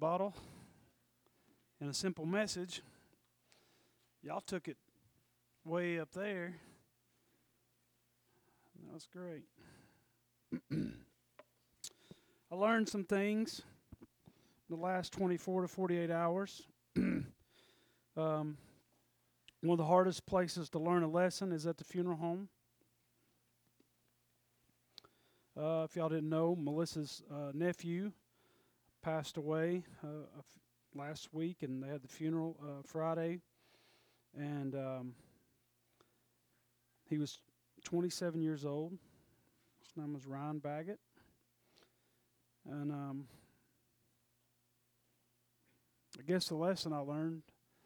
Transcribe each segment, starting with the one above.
bottle and a simple message. Y'all took it way up there. That was great. I learned some things in the last 24 to 48 hours. One of the hardest places to learn a lesson is at the funeral home. If y'all didn't know, Melissa's nephew passed away last week, and they had the funeral Friday. And he was 27 years old. His name was Ryan Baggett. And I guess the lesson I learned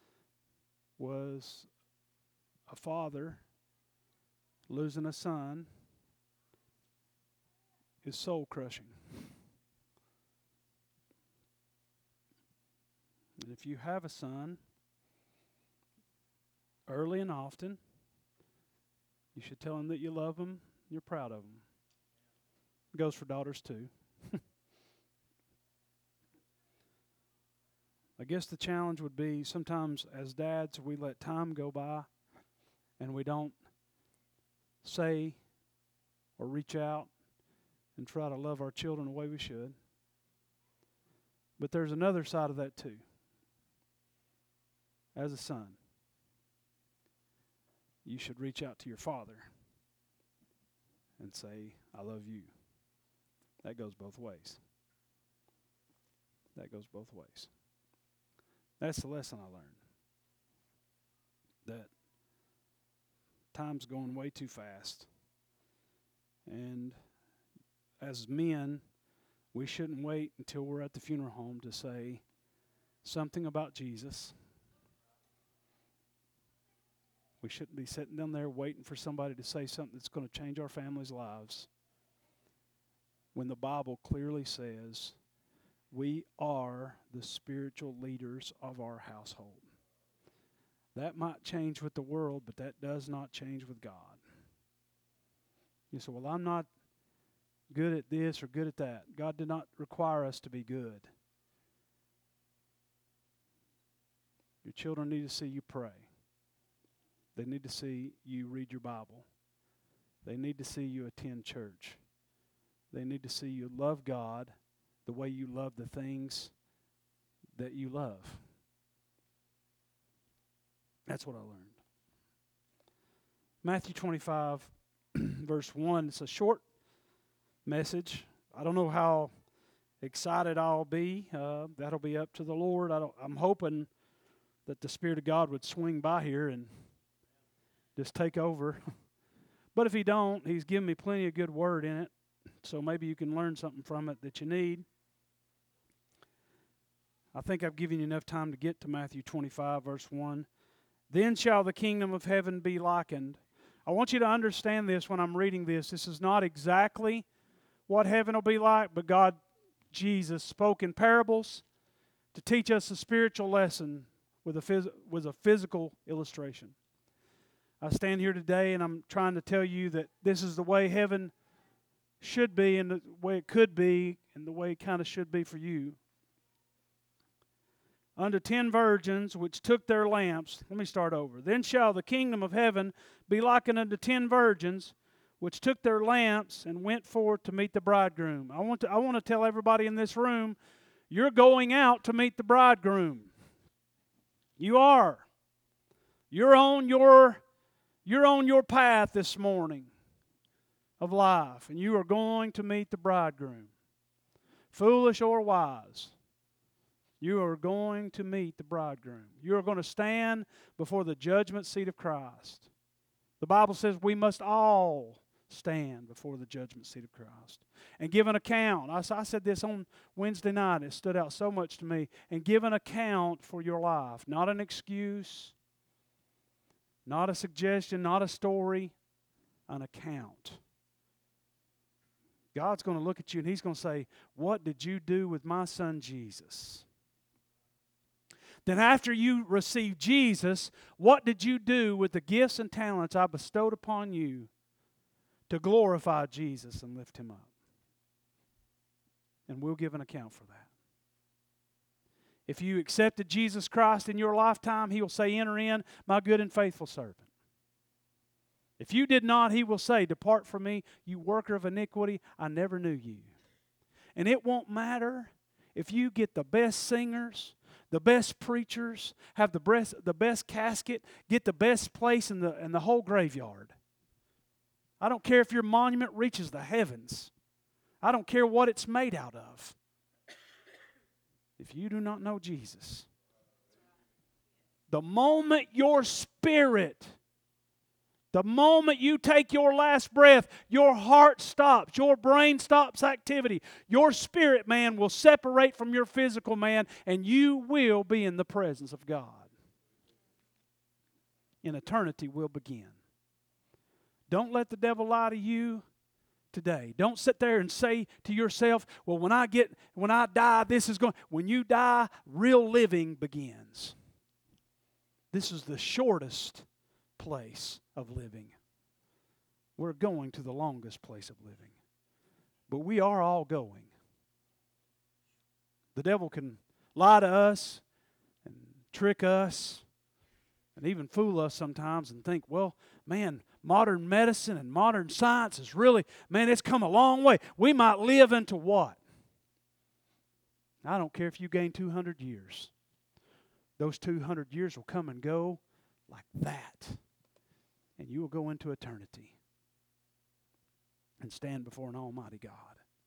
was a father losing a son is soul crushing. And if you have a son, early and often, you should tell him that you love him, you're proud of him. It goes for daughters too. I guess the challenge would be sometimes as dads we let time go by and we don't say or reach out and try to love our children the way we should. But there's another side of that too. As a son, you should reach out to your father and say, I love you. That goes both ways. That goes both ways. That's the lesson I learned. That time's going way too fast. And as men, we shouldn't wait until we're at the funeral home to say something about Jesus. We shouldn't be sitting down there waiting for somebody to say something that's going to change our families' lives. When the Bible clearly says we are the spiritual leaders of our household. That might change with the world, but that does not change with God. You say, well, I'm not good at this or good at that. God did not require us to be good. Your children need to see you pray. They need to see you read your Bible. They need to see you attend church. They need to see you love God the way you love the things that you love. That's what I learned. Matthew 25, verse 1. It's a short message. I don't know how excited I'll be. That'll be up to the Lord. I'm hoping that the Spirit of God would swing by here and just take over. But if He don't, He's given me plenty of good word in it. So maybe you can learn something from it that you need. I think I've given you enough time to get to Matthew 25, verse 1. Then shall the kingdom of heaven be likened. I want you to understand this when I'm reading this. This is not exactly what heaven will be like, but God, Jesus, spoke in parables to teach us a spiritual lesson with a physical illustration. I stand here today and I'm trying to tell you that this is the way heaven should be and the way it could be and the way it kind of should be for you. Unto 10 virgins which took their lamps. Let me start over. Then shall the kingdom of heaven be likened unto 10 virgins which took their lamps and went forth to meet the bridegroom. I want to tell everybody in this room, you're going out to meet the bridegroom. You are. You're on your path this morning of life, and you are going to meet the bridegroom. Foolish or wise, you are going to meet the bridegroom. You are going to stand before the judgment seat of Christ. The Bible says we must all stand before the judgment seat of Christ and give an account. I said this on Wednesday night. It stood out so much to me. And give an account for your life. Not an excuse, not a suggestion, not a story, an account. God's going to look at you and He's going to say, what did you do with my son Jesus? Then after you receive Jesus, what did you do with the gifts and talents I bestowed upon you to glorify Jesus and lift Him up? And we'll give an account for that. If you accepted Jesus Christ in your lifetime, He will say, enter in, my good and faithful servant. If you did not, He will say, depart from me, you worker of iniquity, I never knew you. And it won't matter if you get the best singers, the best preachers, have the best casket, get the best place in the whole graveyard. I don't care if your monument reaches the heavens. I don't care what it's made out of. If you do not know Jesus, the moment your spirit, the moment you take your last breath, your heart stops, your brain stops activity, your spirit man will separate from your physical man, and you will be in the presence of God. And eternity will begin. Don't let the devil lie to you today. Don't sit there and say to yourself, well, when I die, this is going. When you die, real living begins. This is the shortest place of living. We're going to the longest place of living. But we are all going. The devil can lie to us and trick us and even fool us sometimes and think, well, man, modern medicine and modern science is really, man, it's come a long way. We might live into what? I don't care if you gain 200 years. Those 200 years will come and go like that. And you will go into eternity and stand before an almighty God.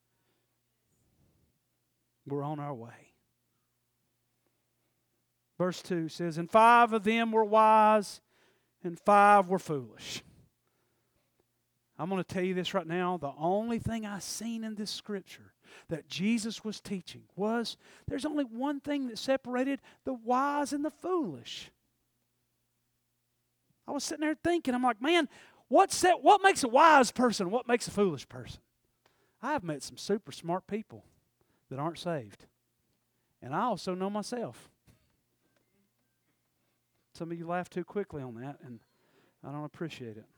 We're on our way. Verse 2 says, and 5 of them were wise, and 5 were foolish. I'm going to tell you this right now. The only thing I seen in this scripture that Jesus was teaching was there's only one thing that separated the wise and the foolish. I was sitting there thinking, I'm like, man, what makes a wise person? What makes a foolish person? I've met some super smart people that aren't saved. And I also know myself. Some of you laugh too quickly on that, and I don't appreciate it.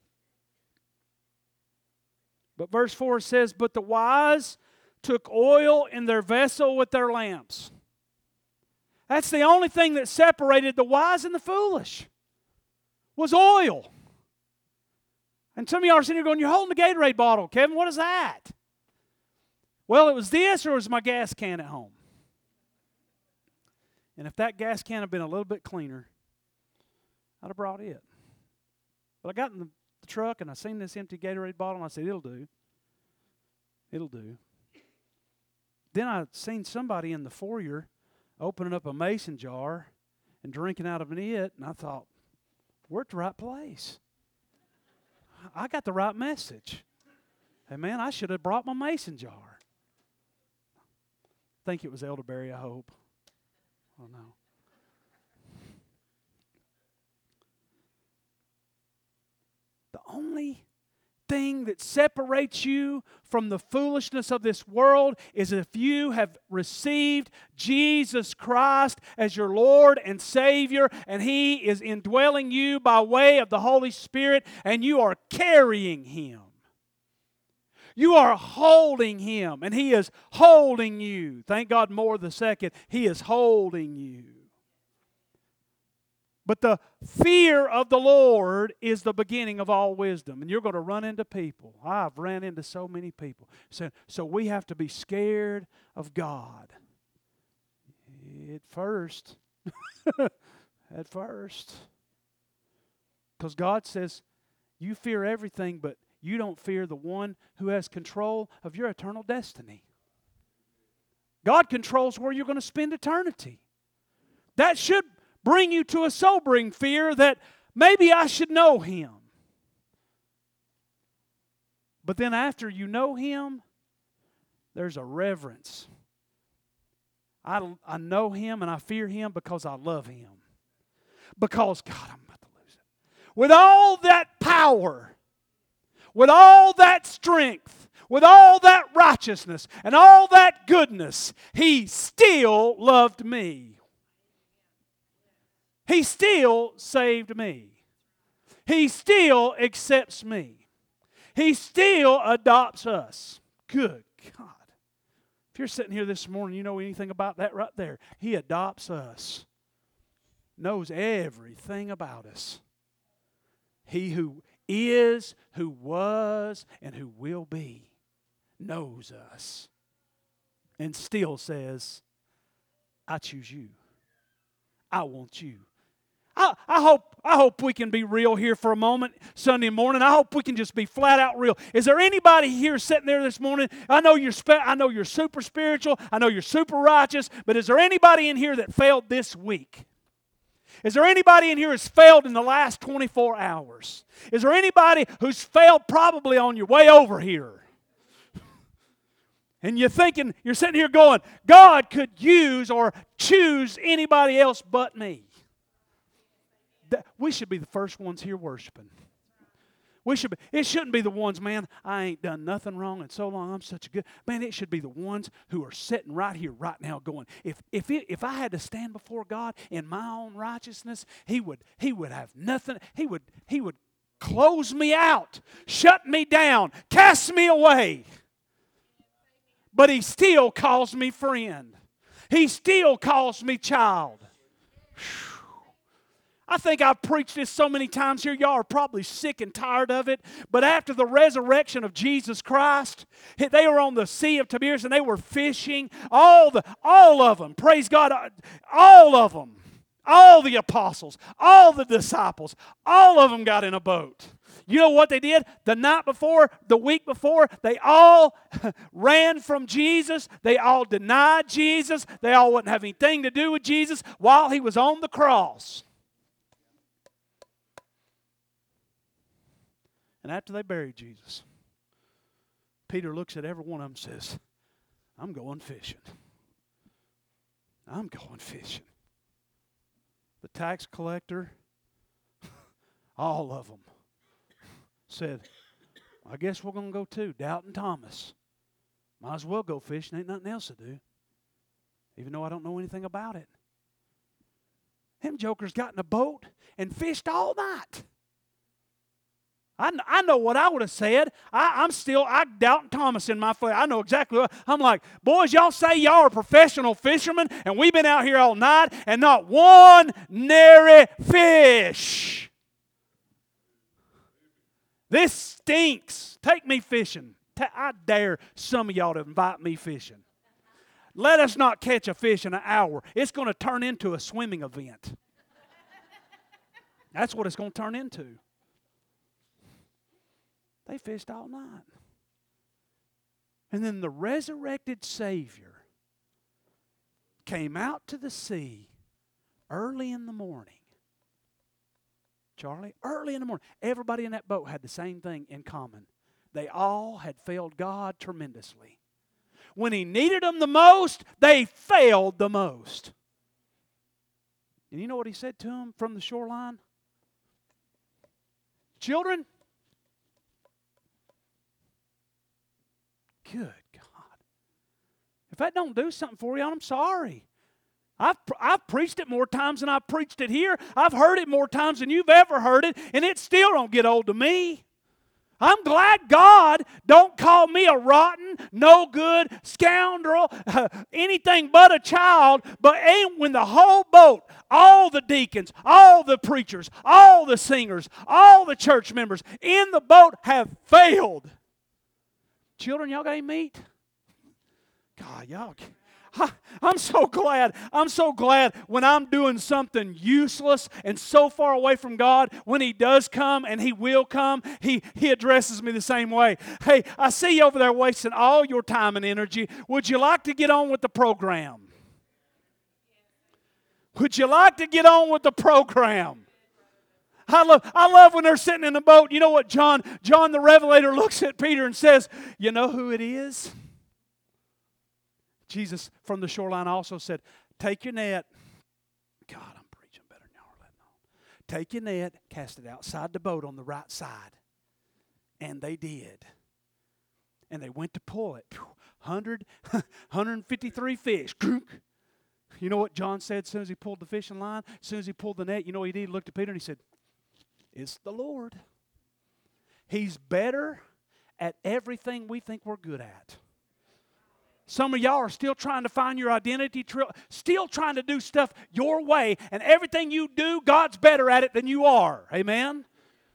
But verse 4 says, but the wise took oil in their vessel with their lamps. That's the only thing that separated the wise and the foolish, was oil. And some of y'all are sitting here going, you're holding a Gatorade bottle, Kevin, what is that? Well, it was this or it was my gas can at home. And if that gas can had been a little bit cleaner, I'd have brought it. But I got in the truck and I seen this empty Gatorade bottle and I said, it'll do. It'll do. Then I seen somebody in the foyer opening up a mason jar and drinking out of it, and I thought, we're at the right place. I got the right message. Hey man, I should have brought my mason jar. I think it was elderberry, I hope. Oh no. The only thing that separates you from the foolishness of this world is if you have received Jesus Christ as your Lord and Savior, and He is indwelling you by way of the Holy Spirit, and you are carrying Him. You are holding Him, and He is holding you. Thank God more the second. He is holding you. But the fear of the Lord is the beginning of all wisdom. And you're going to run into people. I've ran into so many people. So we have to be scared of God. At first. At first. Because God says, you fear everything, but you don't fear the one who has control of your eternal destiny. God controls where you're going to spend eternity. That should bring you to a sobering fear that maybe I should know Him. But then after you know Him, there's a reverence. I know Him and I fear Him because I love Him. Because, God, I'm about to lose it. With all that power, with all that strength, with all that righteousness and all that goodness, He still loved me. He still saved me. He still accepts me. He still adopts us. Good God. If you're sitting here this morning, you know anything about that right there. He adopts us. Knows everything about us. He who is, who was, and who will be knows us. And still says, I choose you. I want you. I hope we can be real here for a moment Sunday morning. I hope we can just be flat out real. Is there anybody here sitting there this morning? I know you're super spiritual. I know you're super righteous. But is there anybody in here that failed this week? Is there anybody in here who's failed in the last 24 hours? Is there anybody who's failed probably on your way over here? And you're sitting here going, God could use or choose anybody else but me. We should be the first ones here worshiping. It shouldn't be the ones, man, I ain't done nothing wrong in so long. I'm such a good man. It should be the ones who are sitting right here, right now, going, if I had to stand before God in my own righteousness, He would have nothing. He would close me out, shut me down, cast me away. But He still calls me friend. He still calls me child. Whew. I think I've preached this so many times here. Y'all are probably sick and tired of it. But after the resurrection of Jesus Christ, they were on the Sea of Tiberias and they were fishing. All of them, praise God, all of them, all the apostles, all the disciples, all of them got in a boat. You know what they did? The night before, the week before, they all ran from Jesus. They all denied Jesus. They all wouldn't have anything to do with Jesus while He was on the cross. And after they buried Jesus, Peter looks at every one of them and says, I'm going fishing. I'm going fishing. The tax collector, all of them, said, I guess we're going to go too. Doubting Thomas. Might as well go fishing. Ain't nothing else to do. Even though I don't know anything about it. Them jokers got in a boat and fished all night. I know what I would have said. I'm doubting Thomas in my flesh. I know exactly what. I'm like, boys, y'all say y'all are professional fishermen, and we've been out here all night, and not one nary fish. This stinks. Take me fishing. I dare some of y'all to invite me fishing. Let us not catch a fish in an hour. It's going to turn into a swimming event. That's what it's going to turn into. They fished all night. And then the resurrected Savior came out to the sea early in the morning. Charlie, early in the morning. Everybody in that boat had the same thing in common. They all had failed God tremendously. When He needed them the most, they failed the most. And you know what He said to them from the shoreline? Children, good God. If that don't do something for you, I'm sorry. I've preached it more times than I've preached it here. I've heard it more times than you've ever heard it, and it still don't get old to me. I'm glad God don't call me a rotten, no good, scoundrel, anything but a child. But when the whole boat, all the deacons, all the preachers, all the singers, all the church members in the boat have failed. Children, y'all got any meat? God, y'all. I'm so glad. I'm so glad when I'm doing something useless and so far away from God, when He does come, and He will come, He addresses me the same way. Hey, I see you over there wasting all your time and energy. Would you like to get on with the program? Would you like to get on with the program? I love when they're sitting in the boat. You know what John the Revelator looks at Peter and says, you know who it is? Jesus from the shoreline also said, take your net. God, I'm preaching better than y'all are letting on. Take your net, cast it outside the boat on the right side. And they did. And they went to pull it. 153 fish. You know what John said as soon as he pulled the fishing line? As soon as he pulled the net, you know what he did? He looked at Peter and he said, it's the Lord. He's better at everything we think we're good at. Some of y'all are still trying to find your identity, still trying to do stuff your way, and everything you do, God's better at it than you are. Amen?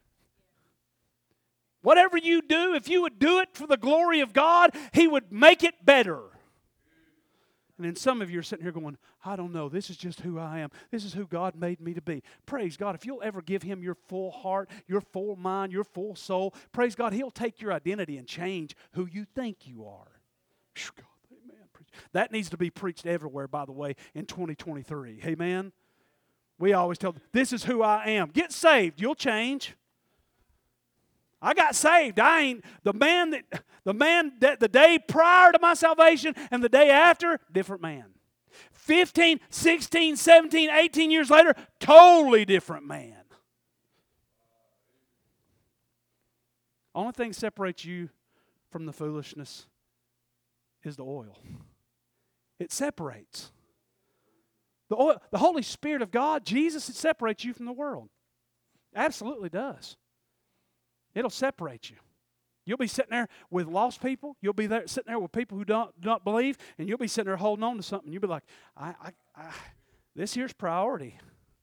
Whatever you do, if you would do it for the glory of God, He would make it better. And then some of you are sitting here going, I don't know, this is just who I am. This is who God made me to be. Praise God. If you'll ever give Him your full heart, your full mind, your full soul, praise God, He'll take your identity and change who you think you are. God, amen. That needs to be preached everywhere, by the way, in 2023. Amen? We always tell them, this is who I am. Get saved. You'll change. I got saved. I ain't the man that the day prior to my salvation and the day after, different man. 15, 16, 17, 18 years later, totally different man. Only thing that separates you from the foolishness is the oil. It separates. The oil, the Holy Spirit of God, Jesus, it separates you from the world. Absolutely does. It'll separate you. You'll be sitting there with lost people. You'll be there sitting there with people who don't believe, and you'll be sitting there holding on to something. You'll be like, this here's priority.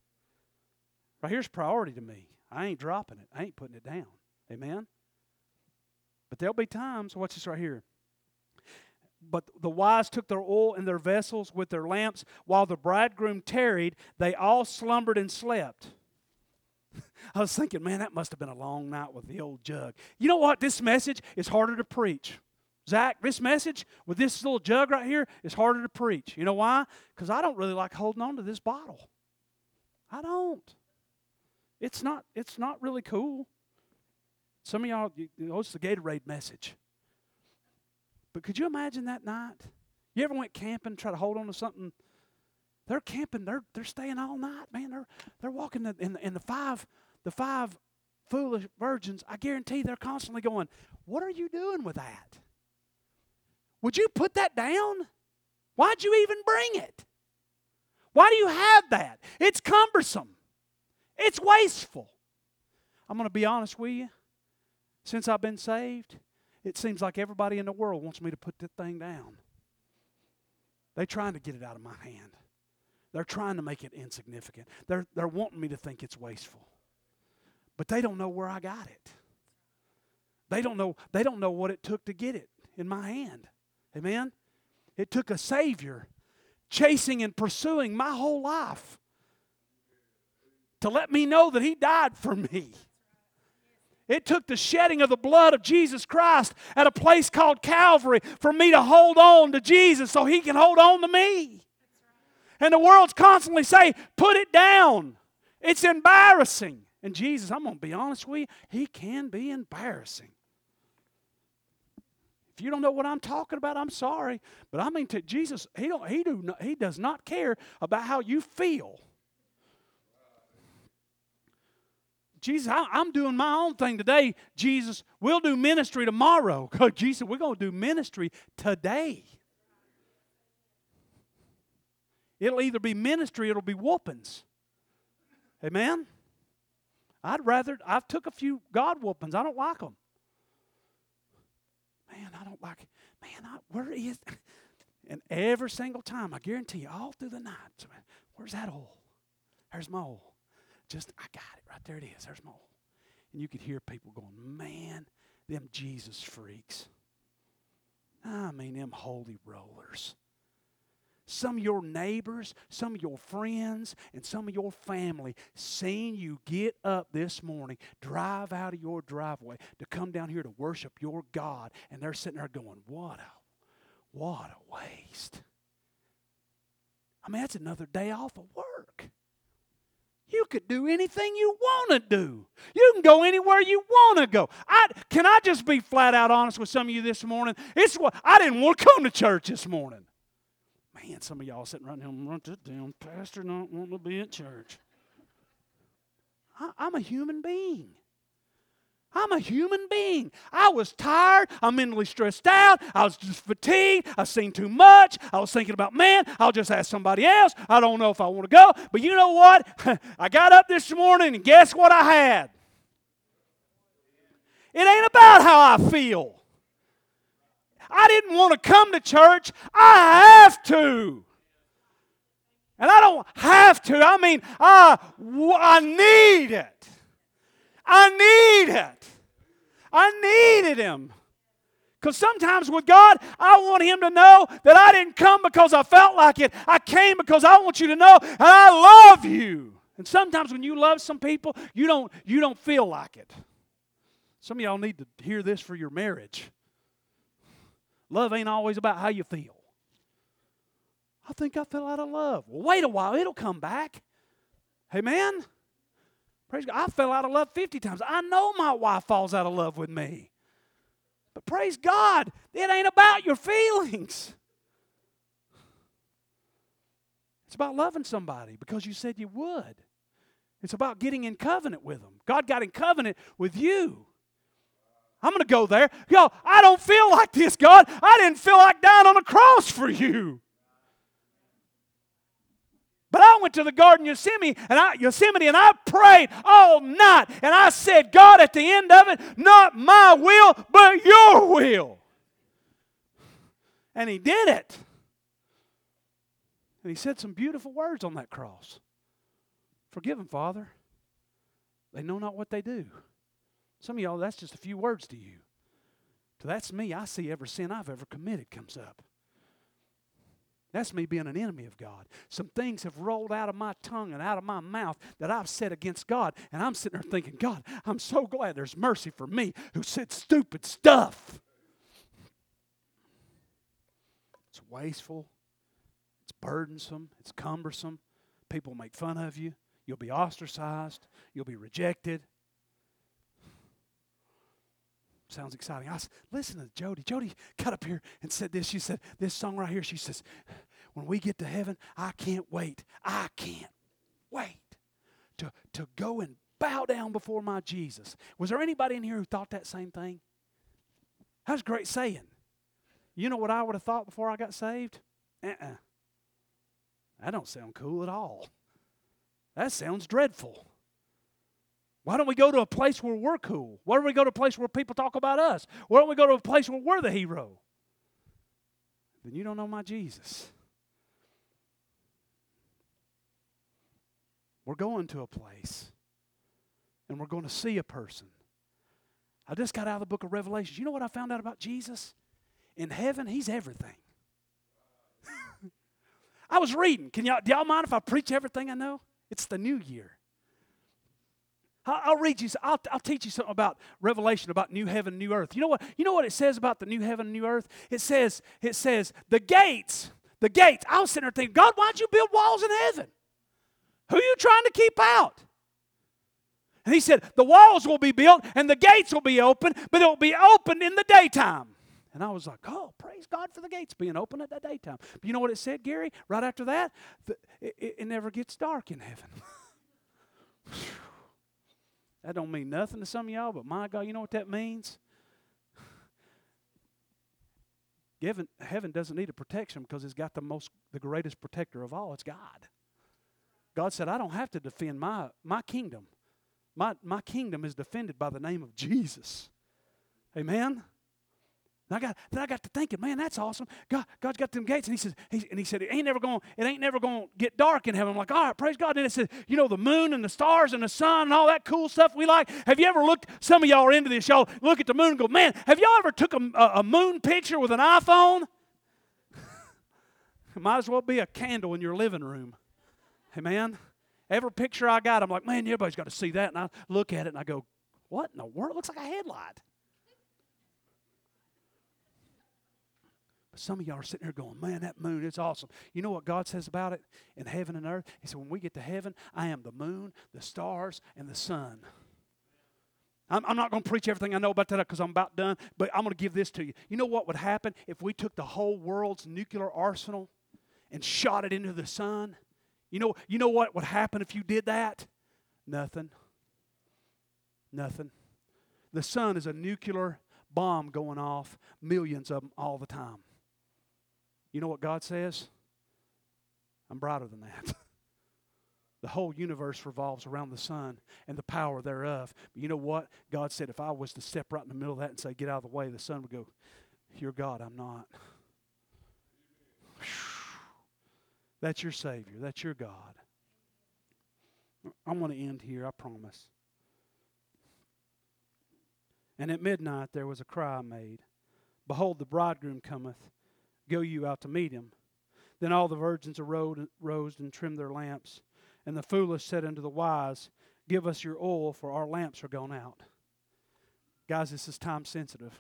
Right here's priority to me. I ain't dropping it. I ain't putting it down. Amen? But there'll be times, watch this right here. But the wise took their oil in their vessels with their lamps. While the bridegroom tarried, they all slumbered and slept. I was thinking, man, that must have been a long night with the old jug. You know what? This message is harder to preach. Zach, this message with this little jug right here is harder to preach. You know why? Because I don't really like holding on to this bottle. I don't. It's not really cool. Some of y'all, it's the Gatorade message. But could you imagine that night? You ever went camping, try to hold on to something? They're camping. They're staying all night, man. They're walking in the five foolish virgins. I guarantee they're constantly going, what are you doing with that? Would you put that down? Why'd you even bring it? Why do you have that? It's cumbersome. It's wasteful. I'm going to be honest with you. Since I've been saved, it seems like everybody in the world wants me to put that thing down. They're trying to get it out of my hand. They're trying to make it insignificant. They're wanting me to think it's wasteful. But they don't know where I got it. They don't know what it took to get it in my hand. Amen? It took a Savior chasing and pursuing my whole life to let me know that He died for me. It took the shedding of the blood of Jesus Christ at a place called Calvary for me to hold on to Jesus so He can hold on to me. And the world's constantly saying, put it down. It's embarrassing. And Jesus, I'm going to be honest with you, He can be embarrassing. If you don't know what I'm talking about, I'm sorry. But I mean, to Jesus, He does not care about how you feel. Jesus, I'm doing my own thing today. Jesus, we'll do ministry tomorrow. Jesus, we're going to do ministry today. It'll either be ministry or it'll be whoopings. Amen? I've took a few God whoopings. I don't like them. Man, I don't like, where is, and every single time, I guarantee you, all through the night, where's that oil? There's my oil. I got it. Right there it is. There's my oil. And you could hear people going, man, them Jesus freaks. I mean, them holy rollers. Some of your neighbors, some of your friends, and some of your family seen you get up this morning, drive out of your driveway to come down here to worship your God, and they're sitting there going, what a waste. I mean, that's another day off of work. You could do anything you want to do. You can go anywhere you want to go. Can I just be flat out honest with some of you this morning? I didn't want to come to church this morning. Man, some of y'all sitting right now, run this down, pastor not wanting to be at church. I'm a human being. I'm a human being. I was tired. I'm mentally stressed out. I was just fatigued. I've seen too much. I was thinking about, man, I'll just ask somebody else. I don't know if I want to go. But you know what? I got up this morning and guess what I had? It ain't about how I feel. I didn't want to come to church. I have to. And I don't have to. I mean, I need it. I need it. I needed Him. Because sometimes with God, I want Him to know that I didn't come because I felt like it. I came because I want you to know that I love you. And sometimes when you love some people, you don't feel like it. Some of y'all need to hear this for your marriage. Love ain't always about how you feel. I think I fell out of love. Well, wait a while. It'll come back. Amen? Praise God. I fell out of love 50 times. I know my wife falls out of love with me. But praise God, it ain't about your feelings. It's about loving somebody because you said you would. It's about getting in covenant with them. God got in covenant with you. I'm going to go there. Y'all, I don't feel like this, God. I didn't feel like dying on a cross for you. But I went to the Garden of Yosemite and I prayed all night. And I said, God, at the end of it, not my will, but your will. And He did it. And He said some beautiful words on that cross. Forgive them, Father. They know not what they do. Some of y'all, that's just a few words to you. So that's me. I see every sin I've ever committed comes up. That's me being an enemy of God. Some things have rolled out of my tongue and out of my mouth that I've said against God. And I'm sitting there thinking, God, I'm so glad there's mercy for me who said stupid stuff. It's wasteful. It's burdensome. It's cumbersome. People make fun of you. You'll be ostracized. You'll be rejected. Sounds exciting. Listen to Jody. Jody got up here and said this. She said, this song right here, she says, when we get to heaven, I can't wait. I can't wait to go and bow down before my Jesus. Was there anybody in here who thought that same thing? That's a great saying. You know what I would have thought before I got saved? That don't sound cool at all. That sounds dreadful. Why don't we go to a place where we're cool? Why don't we go to a place where people talk about us? Why don't we go to a place where we're the hero? Then you don't know my Jesus. We're going to a place, and we're going to see a person. I just got out of the book of Revelation. You know what I found out about Jesus? In heaven, He's everything. I was reading. Do y'all mind if I preach everything I know? It's the new year. I'll read you. I'll teach you something about Revelation, about new heaven, new earth. You know what? You know what it says about the new heaven, new earth. It says the gates. The gates. I was sitting there thinking, God, why'd you build walls in heaven? Who are you trying to keep out? And He said the walls will be built and the gates will be open, but it will be open in the daytime. And I was like, oh, praise God for the gates being open at the daytime. But you know what it said, Gary? Right after that, it never gets dark in heaven. That don't mean nothing to some of y'all, but my God, you know what that means? Heaven doesn't need a protection because it's got the greatest protector of all. It's God. God said, I don't have to defend my kingdom. My kingdom is defended by the name of Jesus. Amen? And I got to thinking, man, that's awesome. God's got them gates, and He said, it ain't never going to get dark in heaven. I'm like, all right, praise God. And it said, you know, the moon and the stars and the sun and all that cool stuff we like. Have you ever looked? Some of y'all are into this. Y'all look at the moon and go, man, have y'all ever took a moon picture with an iPhone? It might as well be a candle in your living room. Amen. Every picture I got, I'm like, man, everybody's got to see that. And I look at it and I go, what in the world? It looks like a headlight. Some of y'all are sitting there going, man, that moon, it's awesome. You know what God says about it in heaven and earth? He said, when we get to heaven, I am the moon, the stars, and the sun. I'm not going to preach everything I know about that because I'm about done, but I'm going to give this to you. You know what would happen if we took the whole world's nuclear arsenal and shot it into the sun? You know what would happen if you did that? Nothing. Nothing. The sun is a nuclear bomb going off, millions of them all the time. You know what God says? I'm brighter than that. The whole universe revolves around the sun and the power thereof. But you know what? God said if I was to step right in the middle of that and say, get out of the way, the sun would go, You're God, I'm not. That's your Savior. That's your God. I'm going to end here, I promise. And at midnight there was a cry made, Behold, the bridegroom cometh. Go you out to meet him. Then all the virgins arose and trimmed their lamps. And the foolish said unto the wise, Give us your oil, for our lamps are gone out. Guys, this is time sensitive.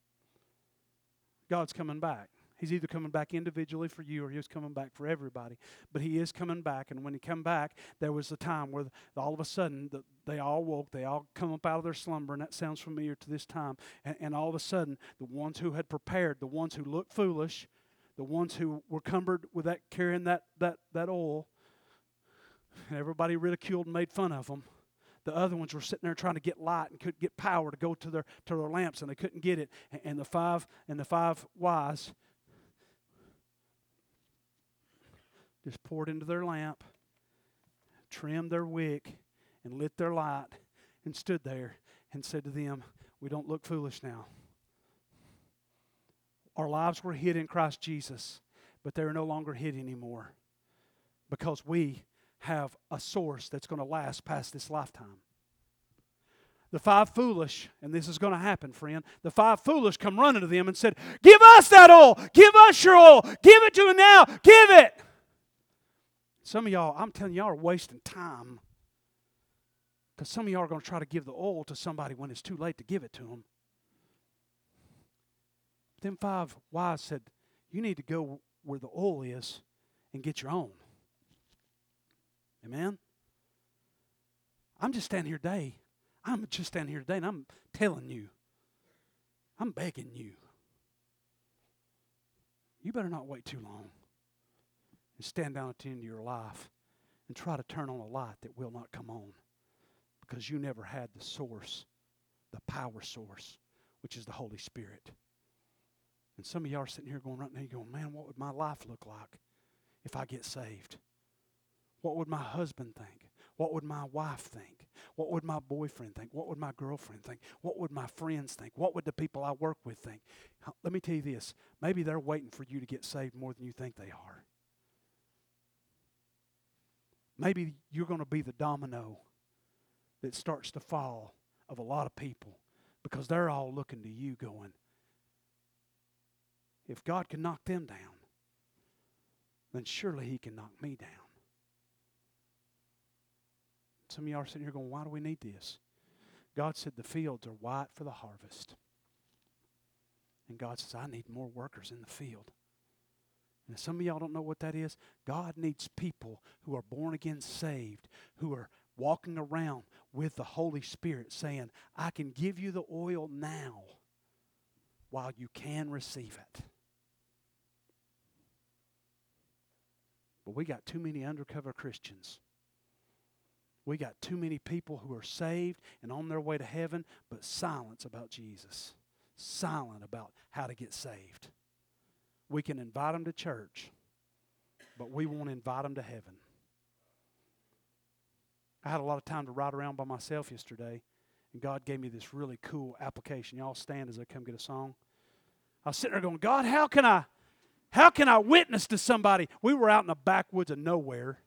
God's coming back. He's either coming back individually for you or He's coming back for everybody. But He is coming back. And when He come back, there was a time where all of a sudden they all woke. They all come up out of their slumber. And that sounds familiar to this time. And all of a sudden, the ones who had prepared, the ones who looked foolish, the ones who were cumbered with that, carrying that oil, and everybody ridiculed and made fun of them. The other ones were sitting there trying to get light and couldn't get power to go to their lamps, and they couldn't get it. And the five wise just poured into their lamp, trimmed their wick, and lit their light, and stood there and said to them, We don't look foolish now. Our lives were hid in Christ Jesus, but they're no longer hid anymore because we have a source that's going to last past this lifetime. The five foolish, and this is going to happen, friend, the five foolish come running to them and said, Give us that oil! Give us your oil! Give it to him now! Give it! Some of y'all, I'm telling y'all are wasting time because some of y'all are going to try to give the oil to somebody when it's too late to give it to them. Them five wise said, You need to go where the oil is and get your own. Amen? I'm just standing here today. And I'm telling you. I'm begging you. You better not wait too long and stand down at the end of your life and try to turn on a light that will not come on because you never had the source, the power source, which is the Holy Spirit. And some of y'all are sitting here going right now, you're going, Man, what would my life look like if I get saved? What would my husband think? What would my wife think? What would my boyfriend think? What would my girlfriend think? What would my friends think? What would the people I work with think? Let me tell you this. Maybe they're waiting for you to get saved more than you think they are. Maybe you're going to be the domino that starts to fall of a lot of people because they're all looking to you going, if God can knock them down, then surely He can knock me down. Some of y'all are sitting here going, Why do we need this? God said the fields are white for the harvest. And God says, I need more workers in the field. And some of y'all don't know what that is. God needs people who are born again saved, who are walking around with the Holy Spirit saying, I can give you the oil now while you can receive it. But we got too many undercover Christians. We got too many people who are saved and on their way to heaven, but silent about Jesus. Silent about how to get saved. We can invite them to church, but we won't invite them to heaven. I had a lot of time to ride around by myself yesterday, and God gave me this really cool application. Y'all stand as I come get a song. I was sitting there going, God, how can I witness to somebody? We were out in the backwoods of nowhere.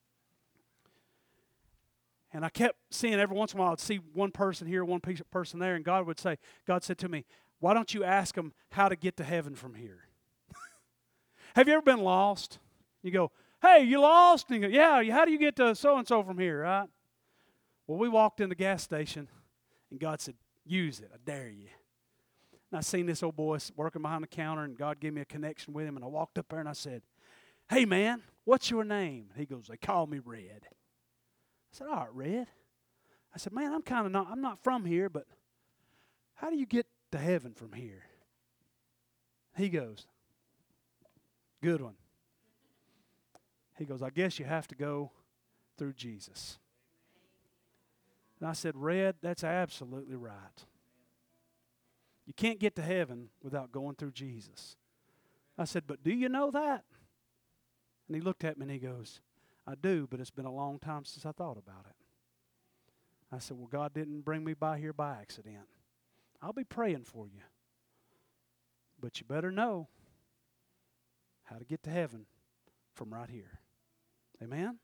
And I kept seeing every once in a while, I'd see one person here, one person there, and God said to me, why don't you ask them how to get to heaven from here? Have you ever been lost? You go, hey, you lost? And you go, yeah, how do you get to so-and-so from here, right? Well, we walked in the gas station, and God said, use it, I dare you. And I seen this old boy working behind the counter, and God gave me a connection with him, and I walked up there, and I said, hey, man, what's your name? He goes, they call me Red. I said, all right, Red. I said, man, I'm not from here, but how do you get to heaven from here? He goes, good one. He goes, I guess you have to go through Jesus. And I said, Red, that's absolutely right. You can't get to heaven without going through Jesus. I said, but do you know that? And he looked at me and he goes, I do, but it's been a long time since I thought about it. I said, well, God didn't bring me by here by accident. I'll be praying for you. But you better know how to get to heaven from right here. Amen?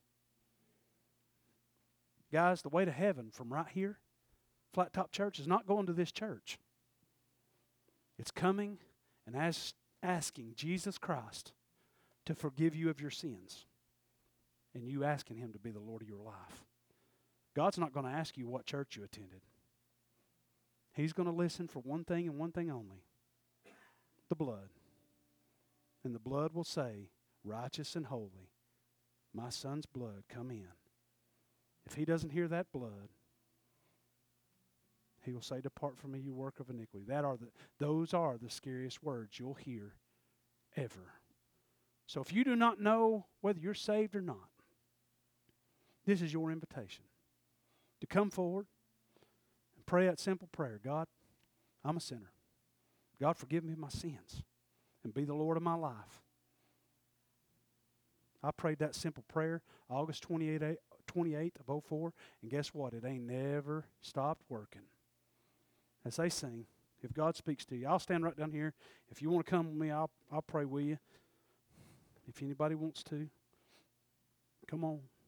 Guys, the way to heaven from right here, Flat Top Church, is not going to this church. It's coming and asking Jesus Christ to forgive you of your sins, and you asking Him to be the Lord of your life. God's not going to ask you what church you attended. He's going to listen for one thing and one thing only: the blood. And the blood will say, righteous and holy, my Son's blood, come in. If He doesn't hear that blood, He will say, depart from me, you work of iniquity. Those are the scariest words you'll hear ever. So if you do not know whether you're saved or not, this is your invitation to come forward and pray that simple prayer. God, I'm a sinner. God, forgive me my sins and be the Lord of my life. I prayed that simple prayer August 28th of 04, and guess what? It ain't never stopped working. As they sing, if God speaks to you, I'll stand right down here. If you want to come with me, I'll pray with you. If anybody wants to, come on.